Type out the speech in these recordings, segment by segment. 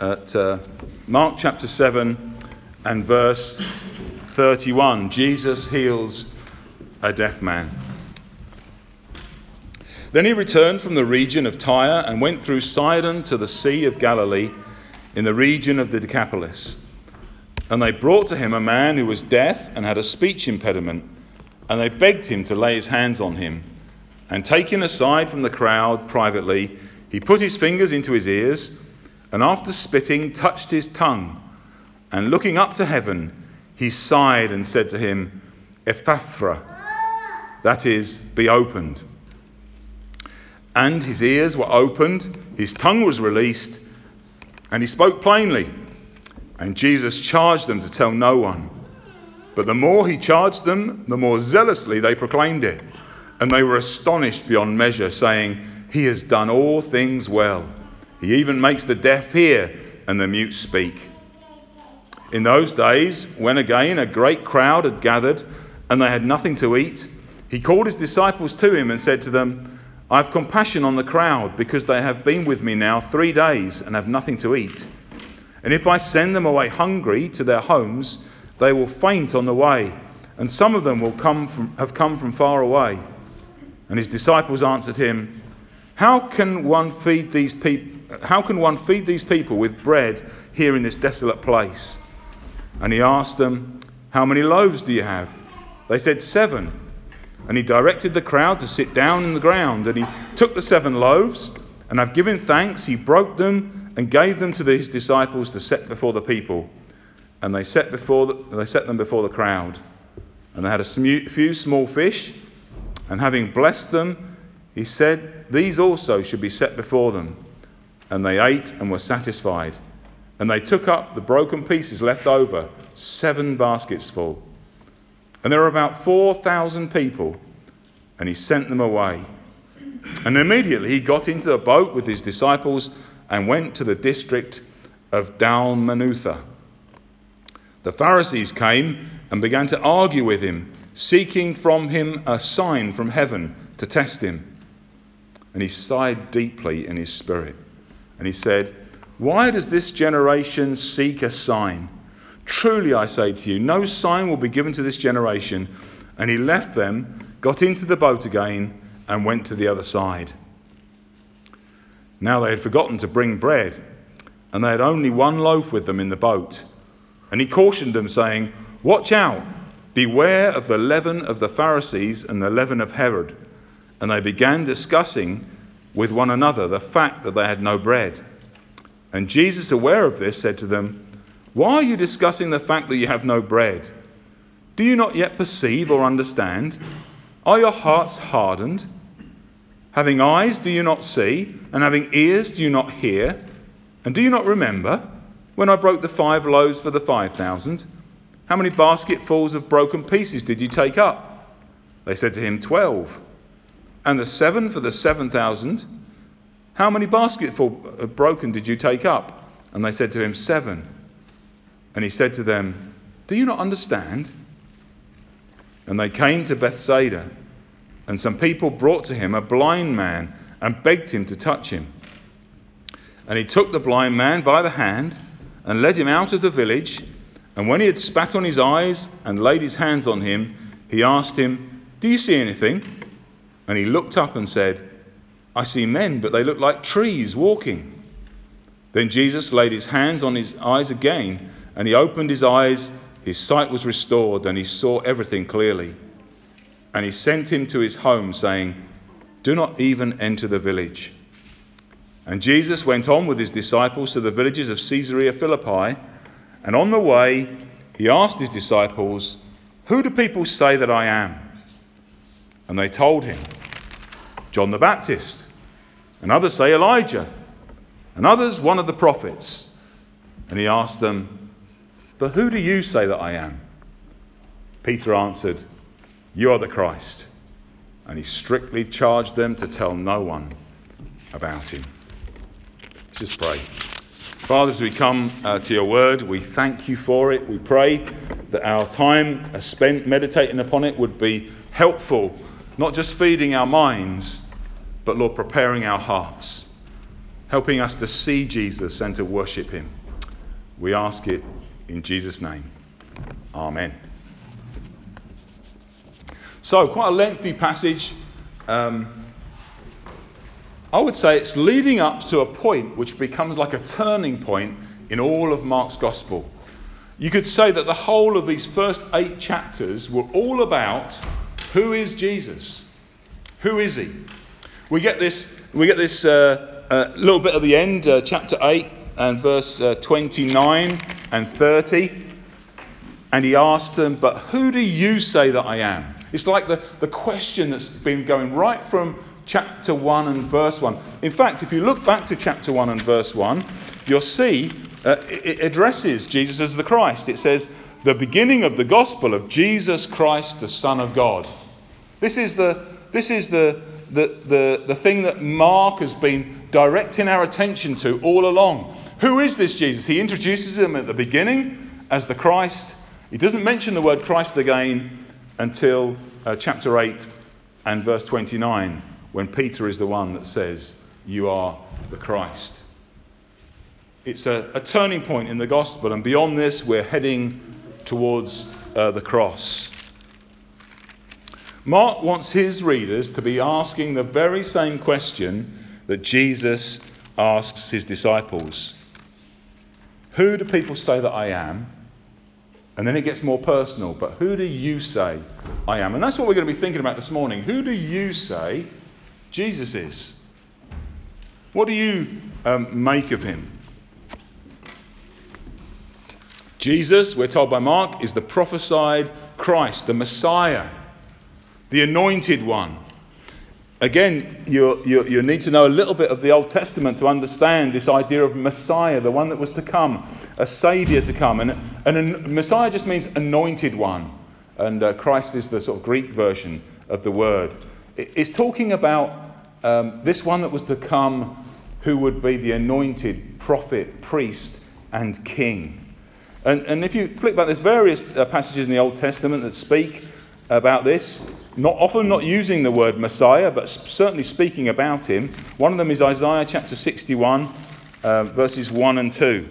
at Mark chapter 7 and verse 31. Jesus heals a deaf man. Then he returned from the region of Tyre and went through Sidon to the Sea of Galilee in the region of the Decapolis. And they brought to him a man who was deaf and had a speech impediment, and they begged him to lay his hands on him. And taking aside from the crowd privately, he put his fingers into his ears, and after spitting, touched his tongue. And looking up to heaven, he sighed and said to him, Ephphatha, that is, be opened. And his ears were opened, his tongue was released, and he spoke plainly. And Jesus charged them to tell no one. But the more he charged them, the more zealously they proclaimed it. And they were astonished beyond measure, saying, He has done all things well. He even makes the deaf hear and the mute speak. In those days, when again a great crowd had gathered and they had nothing to eat, he called his disciples to him and said to them, I have compassion on the crowd, because they have been with me now 3 days and have nothing to eat. And if I send them away hungry to their homes, they will faint on the way, and some of them will have come from far away. And his disciples answered him, How can one feed these people with bread here in this desolate place? And he asked them, How many loaves do you have? They said, 7. And he directed the crowd to sit down in the ground. And he took the 7 loaves, and having given thanks, he broke them and gave them to his disciples to set before the people. And they set them before the crowd. And they had a few small fish, and having blessed them, he said, These also should be set before them. And they ate and were satisfied. And they took up the broken pieces left over, 7 baskets full. And there were about 4,000 people, and he sent them away. And immediately he got into the boat with his disciples and went to the district of Dalmanutha. The Pharisees came and began to argue with him, seeking from him a sign from heaven to test him. And he sighed deeply in his spirit, and he said, Why does this generation seek a sign? Truly I say to you, no sign will be given to this generation. And he left them, got into the boat again, and went to the other side. Now they had forgotten to bring bread, and they had only 1 loaf with them in the boat. And he cautioned them, saying, Watch out, beware of the leaven of the Pharisees and the leaven of Herod. And they began discussing with one another the fact that they had no bread. And Jesus, aware of this, said to them, Why are you discussing the fact that you have no bread? Do you not yet perceive or understand? Are your hearts hardened? Having eyes, do you not see? And having ears, do you not hear? And do you not remember when I broke the 5 loaves for the 5,000? How many basketfuls of broken pieces did you take up? They said to him, 12. And the 7 for the 7,000? How many basketfuls of broken did you take up? And they said to him, 7. And he said to them, Do you not understand? And they came to Bethsaida. And some people brought to him a blind man and begged him to touch him. And he took the blind man by the hand and led him out of the village. And when he had spat on his eyes and laid his hands on him, he asked him, Do you see anything? And he looked up and said, I see men, but they look like trees walking. Then Jesus laid his hands on his eyes again, and he opened his eyes. His sight was restored, and he saw everything clearly. And he sent him to his home, saying, Do not even enter the village. And Jesus went on with his disciples to the villages of Caesarea Philippi. And on the way, he asked his disciples, Who do people say that I am? And they told him, John the Baptist. And others say Elijah. And others one of the prophets. And he asked them, But who do you say that I am? Peter answered, You are the Christ. And he strictly charged them to tell no one about him. Let's just pray. Father, as we come to your word, we thank you for it. We pray that our time spent meditating upon it would be helpful, not just feeding our minds, but Lord, preparing our hearts. helping us to see Jesus and to worship him. We ask it in Jesus' name. Amen. So, quite a lengthy passage. I would say it's leading up to a point which becomes like a turning point in all of Mark's Gospel. You could say that the whole of these first 8 chapters were all about who is Jesus? Who is he? We get this little bit at the end, chapter 8 and verse 29 and 30. And he asked them, but who do you say that I am? It's like the question that's been going right from chapter 1 and verse 1. In fact, if you look back to chapter 1 and verse 1, you'll see it addresses Jesus as the Christ. It says, the beginning of the gospel of Jesus Christ, the Son of God. This is the thing that Mark has been directing our attention to all along. Who is this Jesus? He introduces him at the beginning as the Christ. He doesn't mention the word Christ again until chapter 8 and verse 29, when Peter is the one that says, you are the Christ. It's a turning point in the gospel, and beyond this we're heading towards the cross. Mark wants his readers to be asking the very same question that Jesus asks his disciples. Who do people say that I am? And then it gets more personal. But who do you say I am? And that's what we're going to be thinking about this morning. Who do you say Jesus is? What do you make of him? Jesus, we're told by Mark, is the prophesied Christ, the Messiah, the anointed one. Again, you need to know a little bit of the Old Testament to understand this idea of Messiah, the one that was to come, a Saviour to come. And Messiah just means anointed one. And Christ is the sort of Greek version of the word. It's talking about this one that was to come, who would be the anointed prophet, priest and king. And if you flick back, there's various passages in the Old Testament that speak about this, often not using the word Messiah, but certainly speaking about him. One of them is Isaiah chapter 61, verses 1 and 2.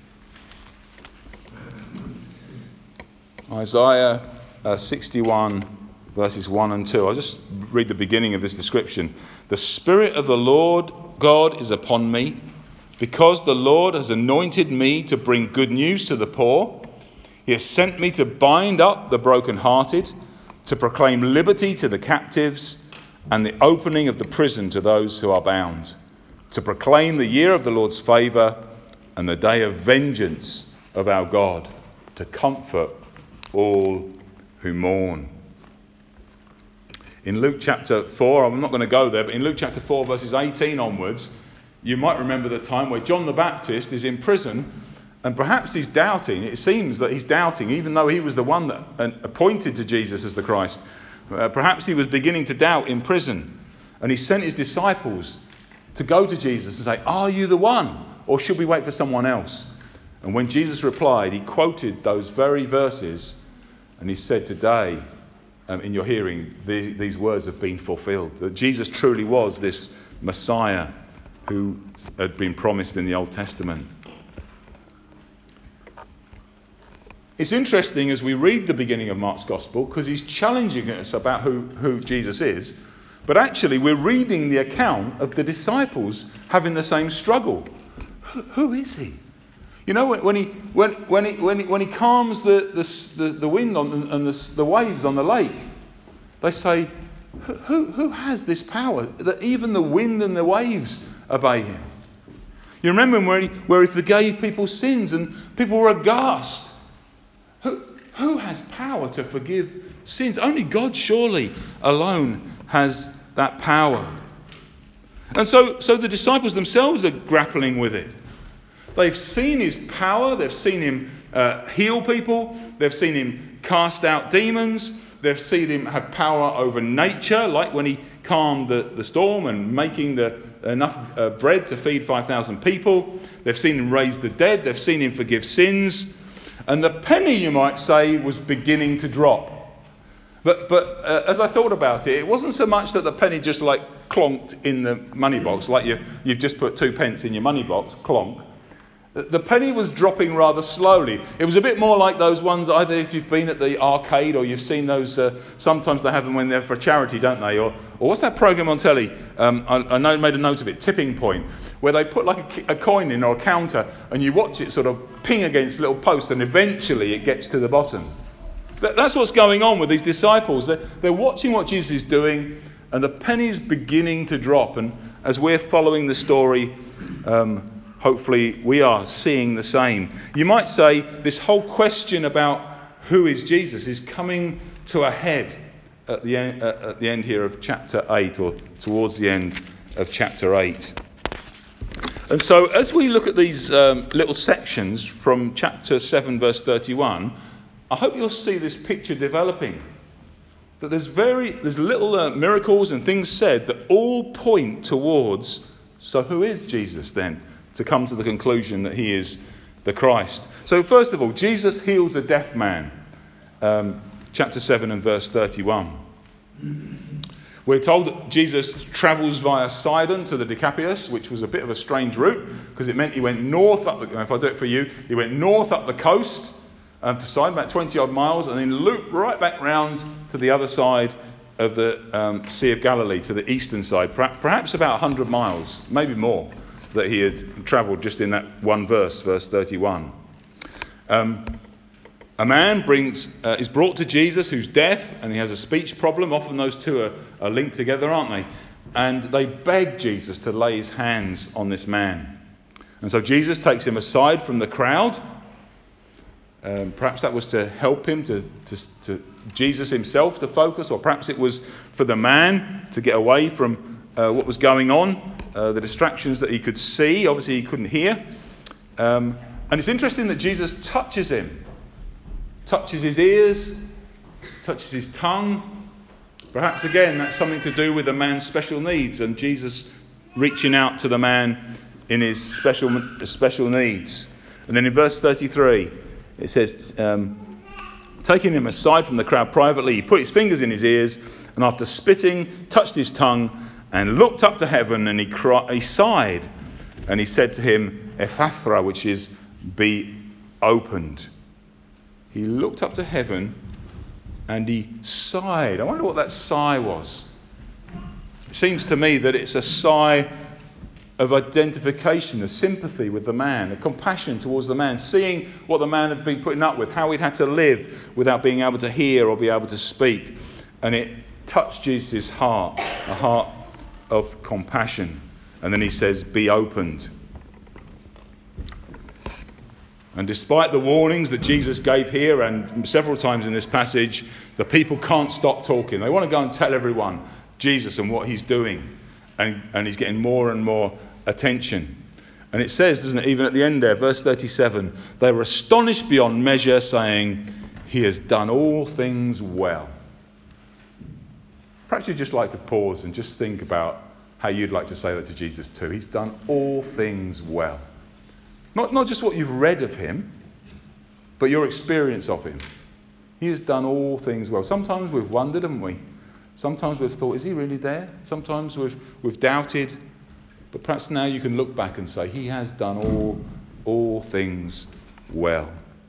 Isaiah 61, verses 1 and 2. I'll just read the beginning of this description. The Spirit of the Lord God is upon me, because the Lord has anointed me to bring good news to the poor. He has sent me to bind up the brokenhearted, to proclaim liberty to the captives and the opening of the prison to those who are bound, to proclaim the year of the Lord's favour and the day of vengeance of our God, to comfort all who mourn. In Luke chapter 4, I'm not going to go there, but in Luke chapter 4 verses 18 onwards, you might remember the time where John the Baptist is in prison. And perhaps he's doubting. It seems that he's doubting, even though he was the one that appointed to Jesus as the Christ. Perhaps he was beginning to doubt in prison. And he sent his disciples to go to Jesus and say, are you the one? Or should we wait for someone else? And when Jesus replied, he quoted those very verses. And he said, today, in your hearing, these words have been fulfilled. That Jesus truly was this Messiah who had been promised in the Old Testament. It's interesting as we read the beginning of Mark's Gospel, because he's challenging us about who Jesus is, but actually we're reading the account of the disciples having the same struggle. Who is he? You know, when he calms the wind and the waves on the lake, they say, who has this power that even the wind and the waves obey him? You remember where he forgave people's sins and people were aghast. Who has power to forgive sins? Only God surely alone has that power. And so the disciples themselves are grappling with it. They've seen his power. They've seen him heal people. They've seen him cast out demons. They've seen him have power over nature, like when he calmed the storm and making enough bread to feed 5,000 people. They've seen him raise the dead. They've seen him forgive sins. And the penny, you might say, was beginning to drop. But as I thought about it, it wasn't so much that the penny just like clonked in the money box, like you've just put 2 pence in your money box, clonk. The penny was dropping rather slowly. It was a bit more like those ones, either if you've been at the arcade or you've seen those, sometimes they have them when they're for charity, don't they? Or what's that program on telly? I made a note of it, Tipping Point, where they put like a coin in or a counter and you watch it sort of ping against little posts and eventually it gets to the bottom. That's what's going on with these disciples. They're watching what Jesus is doing and the penny's beginning to drop. And as we're following the story, hopefully we are seeing the same. You might say this whole question about who is Jesus is coming to a head at the end here of chapter 8, or towards the end of chapter 8. And so as we look at these little sections from chapter 7 verse 31, I hope you'll see this picture developing. That there's little miracles and things said that all point towards, so who is Jesus then? To come to the conclusion that he is the Christ. So first of all, Jesus heals a deaf man. Chapter 7 and verse 31. We're told that Jesus travels via Sidon to the Decapolis, which was a bit of a strange route, because it meant he went north up if I do it for you, he went north up the coast to Sidon, about 20 odd miles, and then looped right back round to the other side of the Sea of Galilee, to the eastern side, perhaps about 100 miles, maybe more, that he had travelled just in that one verse 31. A man is brought to Jesus who's deaf and he has a speech problem. Often those two are linked together, aren't they? And they beg Jesus to lay his hands on this man. And so Jesus takes him aside from the crowd. Perhaps that was to help him, to Jesus himself to focus, or perhaps it was for the man to get away from what was going on, the distractions that he could see. Obviously he couldn't hear. And it's interesting that Jesus touches him. Touches his ears, touches his tongue. Perhaps again that's something to do with the man's special needs and Jesus reaching out to the man in his special needs. And then in verse 33 it says, taking him aside from the crowd privately, he put his fingers in his ears and after spitting touched his tongue and looked up to heaven and he sighed and he said to him, Ephathra, which is be opened. He looked up to heaven and he sighed. I wonder what that sigh was. It seems to me that it's a sigh of identification, of sympathy with the man, of compassion towards the man, seeing what the man had been putting up with, how he'd had to live without being able to hear or be able to speak. And it touched Jesus' heart, a heart of compassion. And then he says, be opened. And despite the warnings that Jesus gave here and several times in this passage, the people can't stop talking. They want to go and tell everyone Jesus and what he's doing. And he's getting more and more attention. And it says, doesn't it, even at the end there, verse 37, they were astonished beyond measure, saying, he has done all things well. Perhaps you'd just like to pause and just think about how you'd like to say that to Jesus too. He's done all things well. Not just what you've read of him, but your experience of him. He has done all things well. Sometimes we've wondered, haven't we? Sometimes we've thought, is he really there? Sometimes we've doubted. But perhaps now you can look back and say, he has done all things well.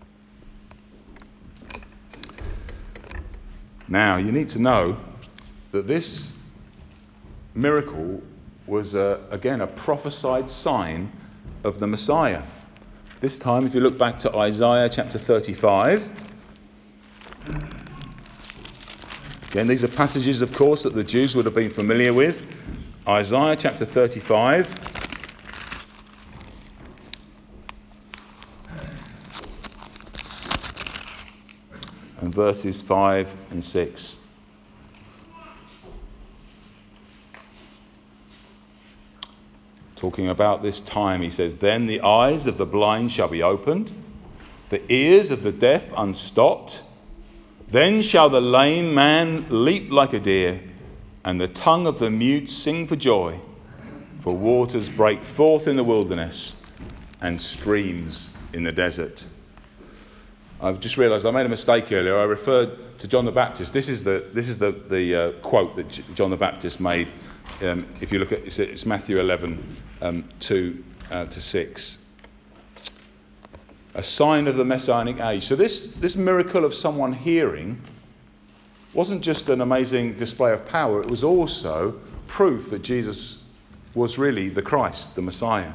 Now, you need to know that this miracle was, again, a prophesied sign of the Messiah. This time, if you look back to Isaiah chapter 35, again, these are passages, of course, that the Jews would have been familiar with. Isaiah chapter 35, and verses 5 and 6. Talking about this time, he says, then the eyes of the blind shall be opened, the ears of the deaf unstopped. Then shall the lame man leap like a deer, and the tongue of the mute sing for joy. For waters break forth in the wilderness, and streams in the desert. I've just realised I made a mistake earlier. I referred to John the Baptist. This is the quote that John the Baptist made. If you look at it's Matthew 11, 2 to 6. A sign of the Messianic age. So this miracle of someone hearing wasn't just an amazing display of power. It was also proof that Jesus was really the Christ, the Messiah.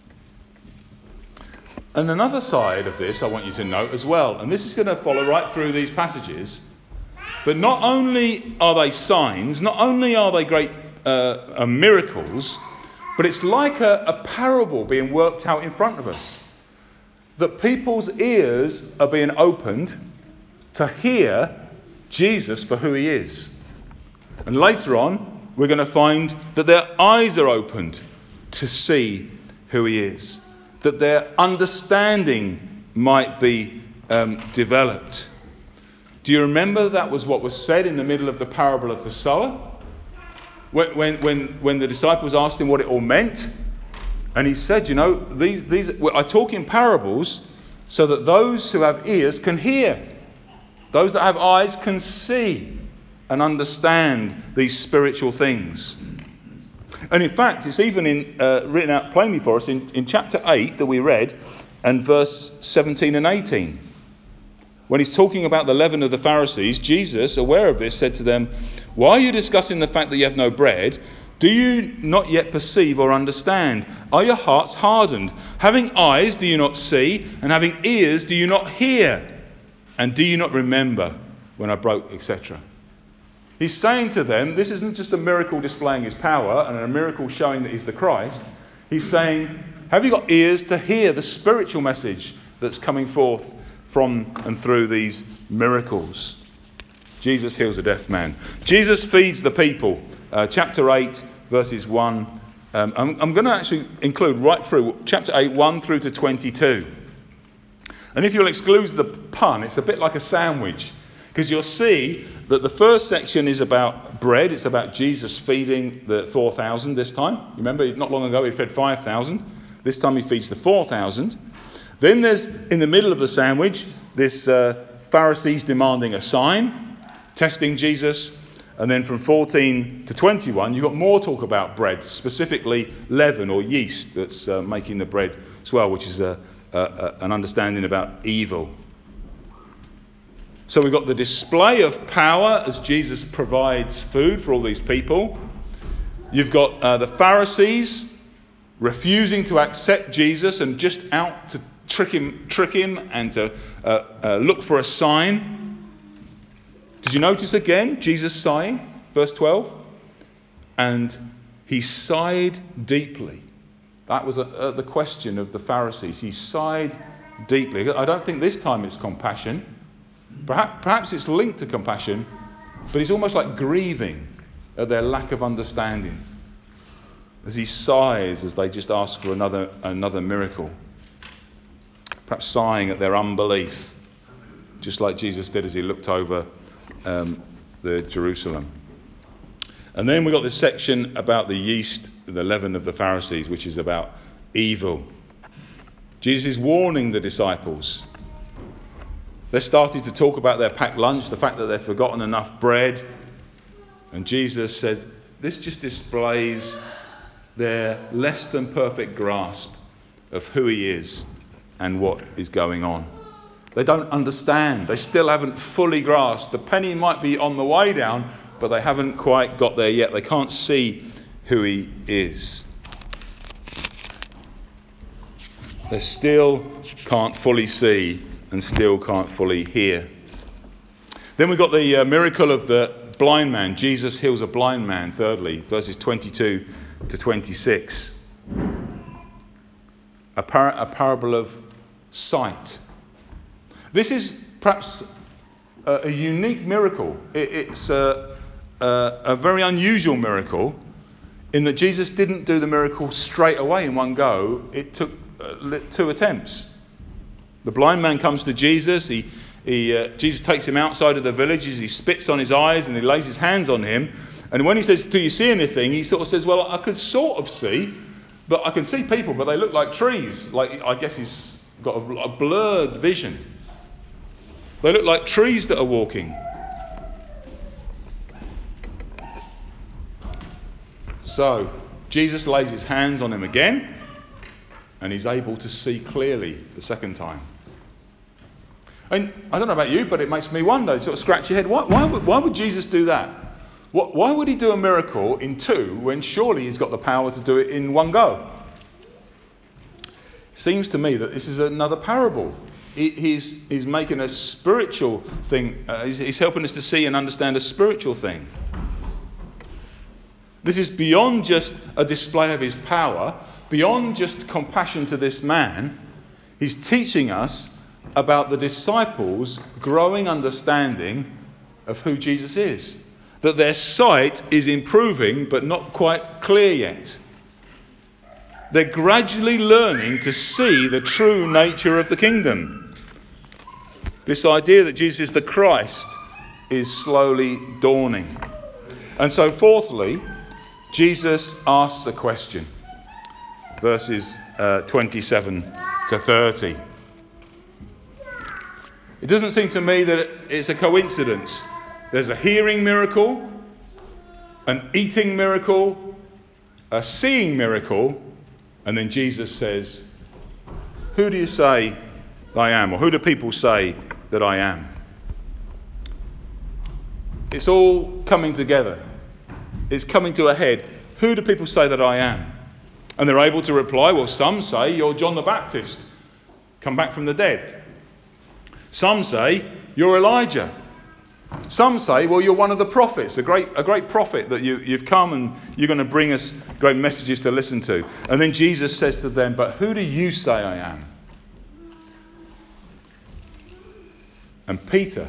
And another side of this I want you to note as well, and this is going to follow right through these passages, but not only are they signs, not only are they great miracles, but it's like a parable being worked out in front of us. That people's ears are being opened to hear Jesus for who he is. And later on, we're going to find that their eyes are opened to see who he is. That their understanding might be developed. Do you remember that was what was said in the middle of the parable of the sower? When the disciples asked him what it all meant, and he said, these I talk in parables so that those who have ears can hear. Those that have eyes can see and understand these spiritual things. And in fact, it's even written out plainly for us in chapter 8 that we read and verse 17 and 18. When he's talking about the leaven of the Pharisees, Jesus, aware of this, said to them, "Why are you discussing the fact that you have no bread? Do you not yet perceive or understand? Are your hearts hardened? Having eyes, do you not see? And having ears, do you not hear? And do you not remember when I broke," etc. He's saying to them, this isn't just a miracle displaying his power and a miracle showing that he's the Christ. He's saying, have you got ears to hear the spiritual message that's coming forth from and through these miracles? Jesus heals a deaf man. Jesus feeds the people. Chapter 8, verses 1. I'm going to actually include right through chapter 8, 1 through to 22. And if you'll exclude the pun, it's a bit like a sandwich. Because you'll see that the first section is about bread. It's about Jesus feeding the 4,000 this time. Remember, not long ago he fed 5,000. This time he feeds the 4,000. Then there's, in the middle of the sandwich, this Pharisees demanding a sign, testing Jesus. And then from 14 to 21, you've got more talk about bread, specifically leaven or yeast that's making the bread swell, which is an understanding about evil. So we've got the display of power as Jesus provides food for all these people. You've got the Pharisees refusing to accept Jesus and just out to trick him and to look for a sign. Did you notice again Jesus sighing? Verse 12. And he sighed deeply. That was the question of the Pharisees. He sighed deeply. I don't think this time it's compassion. Perhaps it's linked to compassion, but he's almost like grieving at their lack of understanding as he sighs as they just ask for another miracle. Perhaps sighing at their unbelief, just like Jesus did as he looked over the Jerusalem. And then we've got this section about the yeast, the leaven of the Pharisees, which is about evil. Jesus is warning the disciples. They started to talk about their packed lunch, the fact that they've forgotten enough bread. And Jesus said, this just displays their less than perfect grasp of who he is and what is going on. They don't understand. They still haven't fully grasped. The penny might be on the way down, but they haven't quite got there yet. They can't see who he is. They still can't fully see and still can't fully hear. Then we've got the miracle of the blind man. Jesus heals a blind man, thirdly, verses 22 to 26. A parable of sight. This is perhaps a unique miracle. It's a very unusual miracle in that Jesus didn't do the miracle straight away in one go. It took 2 attempts. The blind man comes to Jesus. Jesus takes him outside of the villages. He spits on his eyes and he lays his hands on him. And when he says, "Do you see anything?" he sort of says, "Well, I could sort of see, but I can see people, but they look like trees." Like, I guess he's got a blurred vision. They look like trees that are walking. So, Jesus lays his hands on him again, and he's able to see clearly the second time. And I don't know about you, but it makes me wonder, sort of scratch your head, why would Jesus do that? Why would he do a miracle in two when surely he's got the power to do it in one go? Seems to me that this is another parable. He's making a spiritual thing. He's helping us to see and understand a spiritual thing. This is beyond just a display of his power, beyond just compassion to this man. He's teaching us about the disciples' growing understanding of who Jesus is. That their sight is improving, but not quite clear yet. They're gradually learning to see the true nature of the kingdom. This idea that Jesus is the Christ is slowly dawning. And so, fourthly, Jesus asks a question. Verses 27 to 30. It doesn't seem to me that it's a coincidence. There's a hearing miracle, an eating miracle, a seeing miracle, and then Jesus says, "Who do you say I am?" Or who do people say that I am? It's all coming together. It's coming to a head. Who do people say that I am? And they're able to reply, well, some say you're John the Baptist, come back from the dead. Some say you're Elijah. Some say, well, you're one of the prophets, a great prophet that you've come and you're going to bring us great messages to listen to. And then Jesus says to them, but who do you say I am? And Peter,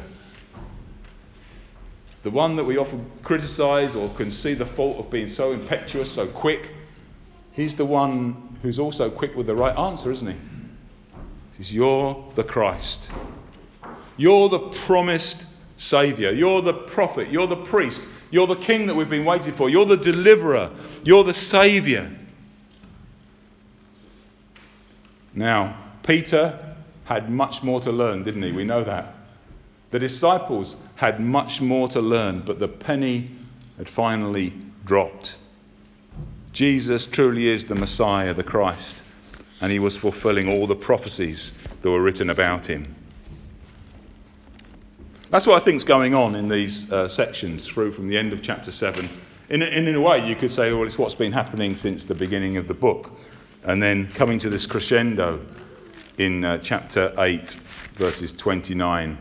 the one that we often criticise or can see the fault of being so impetuous, so quick, he's the one who's also quick with the right answer, isn't he? He says, you're the Christ. You're the promised Saviour. You're the prophet. You're the priest. You're the king that we've been waiting for. You're the deliverer. You're the Saviour. Now, Peter had much more to learn, didn't he? We know that. The disciples had much more to learn, but the penny had finally dropped. Jesus truly is the Messiah, the Christ, and he was fulfilling all the prophecies that were written about him. That's what I think is going on in these sections through from the end of chapter 7. In a way, you could say, well, it's what's been happening since the beginning of the book. And then coming to this crescendo in chapter 8, verses 29.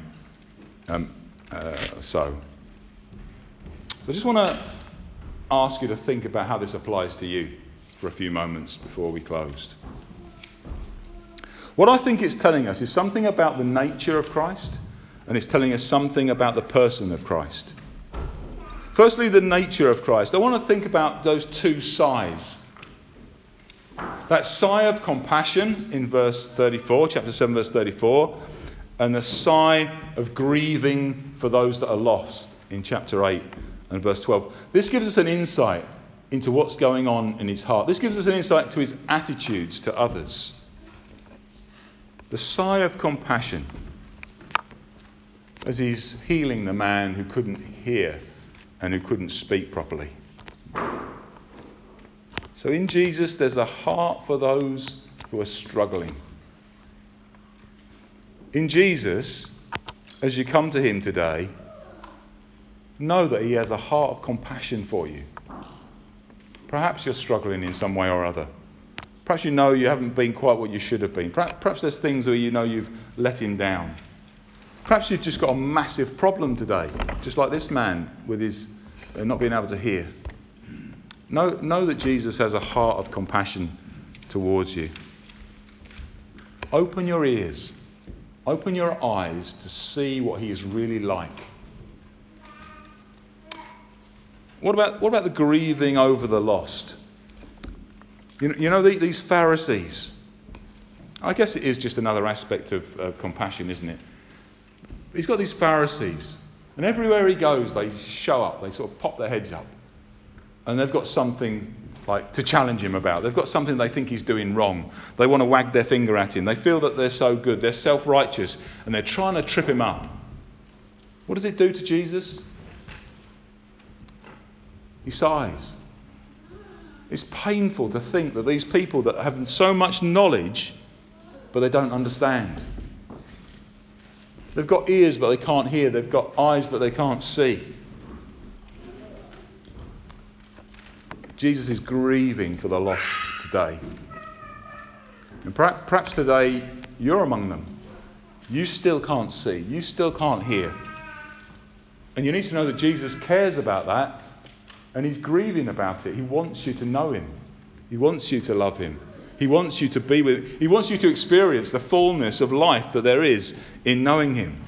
So I just want to ask you to think about how this applies to you for a few moments before we closed. What I think it's telling us is something about the nature of Christ, and it's telling us something about the person of Christ. Firstly, the nature of Christ. I want to think about those two sighs. That sigh of compassion in verse 34, chapter 7, verse 34, and the sigh of grieving for those that are lost in chapter 8 and verse 12. This gives us an insight into what's going on in his heart. This gives us an insight to his attitudes to others. The sigh of compassion as he's healing the man who couldn't hear and who couldn't speak properly. So in Jesus, there's a heart for those who are struggling. In Jesus, as you come to him today, know that he has a heart of compassion for you. Perhaps you're struggling in some way or other. Perhaps you know you haven't been quite what you should have been. Perhaps there's things where you know you've let him down. Perhaps you've just got a massive problem today, just like this man with his not being able to hear. Know that Jesus has a heart of compassion towards you. Open your ears. Open your eyes to see what he is really like. What about the grieving over the lost? You know these Pharisees. I guess it is just another aspect of compassion, isn't it? He's got these Pharisees, and everywhere he goes, they show up. They sort of pop their heads up, and they've got something like to challenge him about. They've got something they think he's doing wrong. They want to wag their finger at him. They feel that they're so good. They're self-righteous, and they're trying to trip him up. What does it do to Jesus? He sighs. It's painful to think that these people that have so much knowledge, but they don't understand. They've got ears, but they can't hear. They've got eyes, but they can't see. Jesus is grieving for the lost today. And perhaps today you're among them. You still can't see. You still can't hear. And you need to know that Jesus cares about that, and he's grieving about it. He wants you to know him. He wants you to love him. He wants you to be with him. He wants you to experience the fullness of life that there is in knowing him.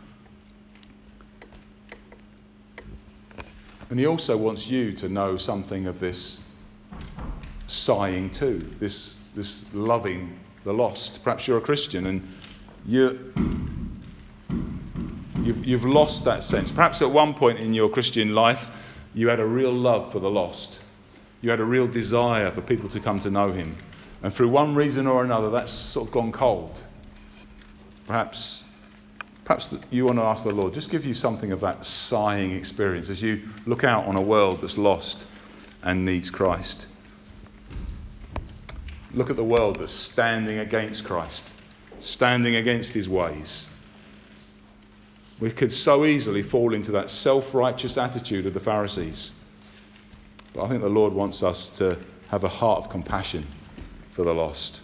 And he also wants you to know something of this sighing too, this loving the lost. Perhaps you're a Christian and you've lost that sense. Perhaps at one point in your Christian life you had a real love for the lost. You had a real desire for people to come to know him. And through one reason or another that's sort of gone cold. Perhaps you want to ask the Lord, just give you something of that sighing experience as you look out on a world that's lost and needs Christ. Look at the world that's standing against Christ, standing against his ways. We could so easily fall into that self-righteous attitude of the Pharisees. But I think the Lord wants us to have a heart of compassion for the lost.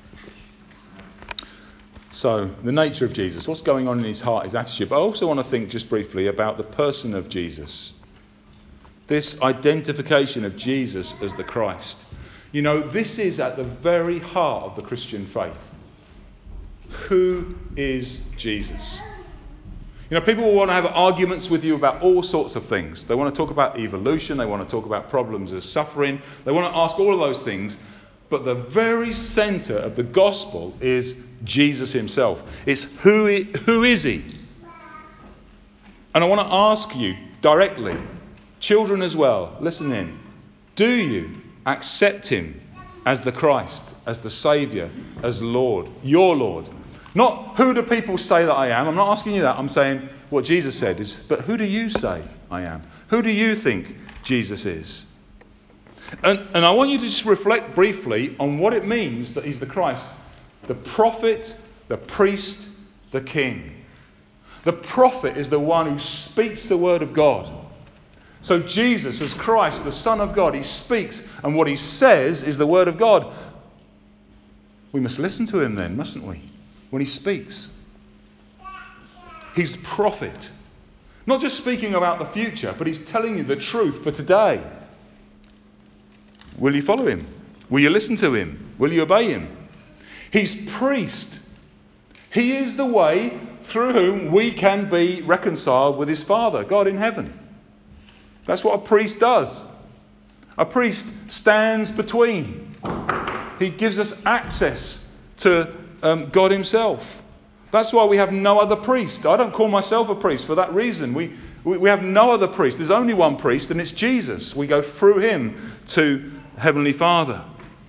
So, the nature of Jesus, what's going on in his heart, his attitude. But I also want to think just briefly about the person of Jesus. This identification of Jesus as the Christ. You know, this is at the very heart of the Christian faith. Who is Jesus? You know, people will want to have arguments with you about all sorts of things. They want to talk about evolution. They want to talk about problems of suffering. They want to ask all of those things. But the very centre of the gospel is Jesus himself. It's who is he? And I want to ask you directly, children as well, listen in. Do you accept him as the Christ, as the Saviour, as Lord, your Lord? Not who do people say that I am? I'm not asking you that. I'm saying what Jesus said is, but who do you say I am? Who do you think Jesus is? And I want you to just reflect briefly on what it means that he's the Christ, the prophet, the priest, the king. The prophet is the one who speaks the word of God. So Jesus, as Christ, the Son of God, he speaks, and what he says is the word of God. We must listen to him then, mustn't we? When he speaks. He's prophet. Not just speaking about the future, but he's telling you the truth for today. Will you follow him? Will you listen to him? Will you obey him? He's priest. He is the way through whom we can be reconciled with his Father, God in heaven. That's what a priest does. A priest stands between. He gives us access to God himself. That's why we have no other priest. I don't call myself a priest for that reason. We have no other priest. There's only one priest, and it's Jesus. We go through him to Heavenly Father.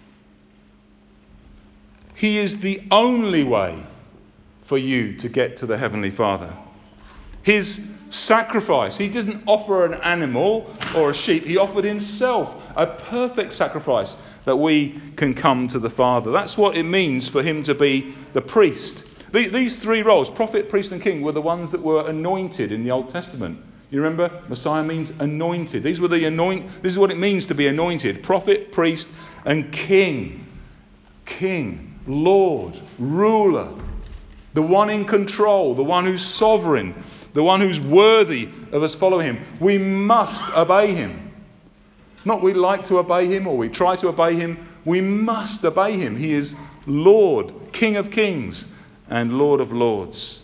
He is the only way for you to get to the Heavenly Father. His sacrifice, he didn't offer an animal or a sheep. He offered himself, a perfect sacrifice that we can come to the Father. That's what it means for him to be the priest. These three roles, prophet, priest and king, were the ones that were anointed in the Old Testament. You remember? Messiah means anointed. This is what it means to be anointed. Prophet, priest and king. King, Lord, ruler. The one in control, the one who's sovereign, the one who's worthy of us following him. We must obey him. Not we like to obey him or we try to obey him. We must obey him. He is Lord, King of kings and Lord of lords.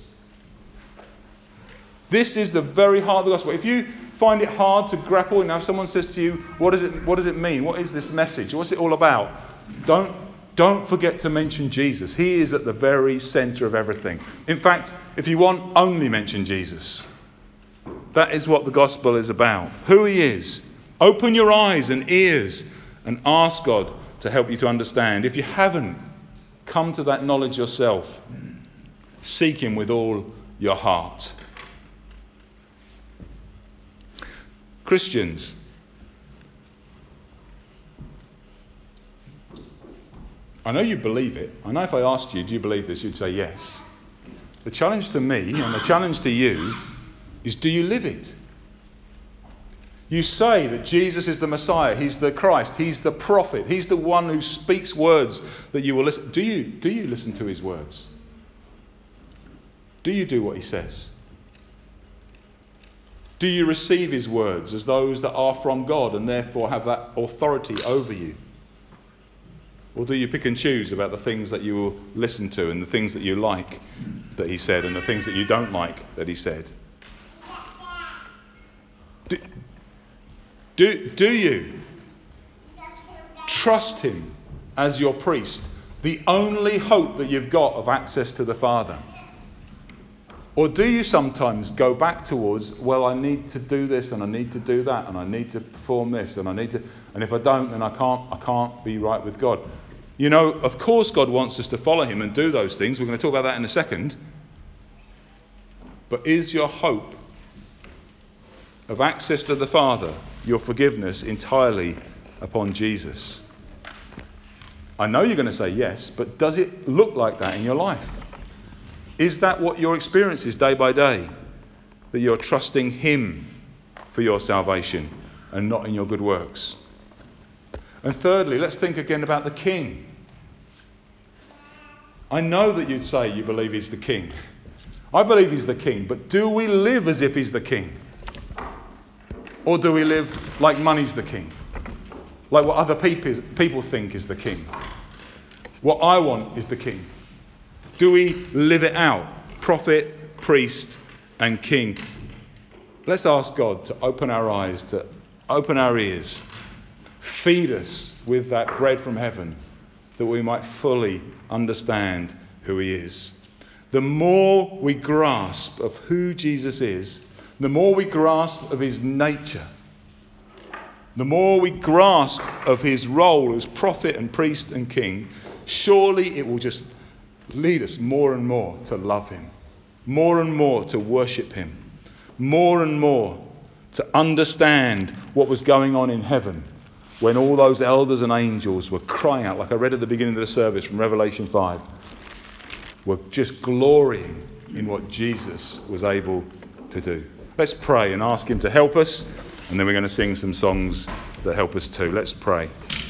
This is the very heart of the gospel. If you find it hard to grapple, and if someone says to you, what does it mean? What is this message? What's it all about? Don't forget to mention Jesus. He is at the very centre of everything. In fact, if you want, only mention Jesus. That is what the gospel is about. Who he is. Open your eyes and ears and ask God to help you to understand. If you haven't come to that knowledge yourself, seek him with all your heart. Christians. I know you believe it. I know if I asked you, do you believe this? You'd say yes. The challenge to me and the challenge to you is, do you live it? You say that Jesus is the Messiah, he's the Christ, he's the prophet, he's the one who speaks words that you will listen. Do you listen to his words? Do you do what he says? Do you receive his words as those that are from God and therefore have that authority over you? Or do you pick and choose about the things that you will listen to and the things that you like that he said and the things that you don't like that he said? Do you trust him as your priest, the only hope that you've got of access to the Father? Or do you sometimes go back towards, well, I need to do this and I need to do that and I need to perform this and if I don't, then I can't be right with God. You know, of course God wants us to follow him and do those things. We're going to talk about that in a second. But is your hope of access to the Father, your forgiveness, entirely upon Jesus? I know you're going to say yes, but does it look like that in your life? Is that what your experience is day by day? That you're trusting him for your salvation and not in your good works? And thirdly, let's think again about the King. I know that you'd say you believe he's the King. I believe he's the King, but do we live as if he's the King? Or do we live like money's the King? Like what other people think is the King? What I want is the King. Do we live it out? Prophet, priest, and king. Let's ask God to open our eyes, to open our ears, feed us with that bread from heaven, that we might fully understand who he is. The more we grasp of who Jesus is, the more we grasp of his nature, the more we grasp of his role as prophet and priest and king, surely it will just lead us more and more to love him, more and more to worship him, more and more to understand what was going on in heaven when all those elders and angels were crying out, like I read at the beginning of the service from Revelation 5, were just glorying in what Jesus was able to do. Let's pray and ask him to help us, and then we're going to sing some songs that help us too. Let's pray.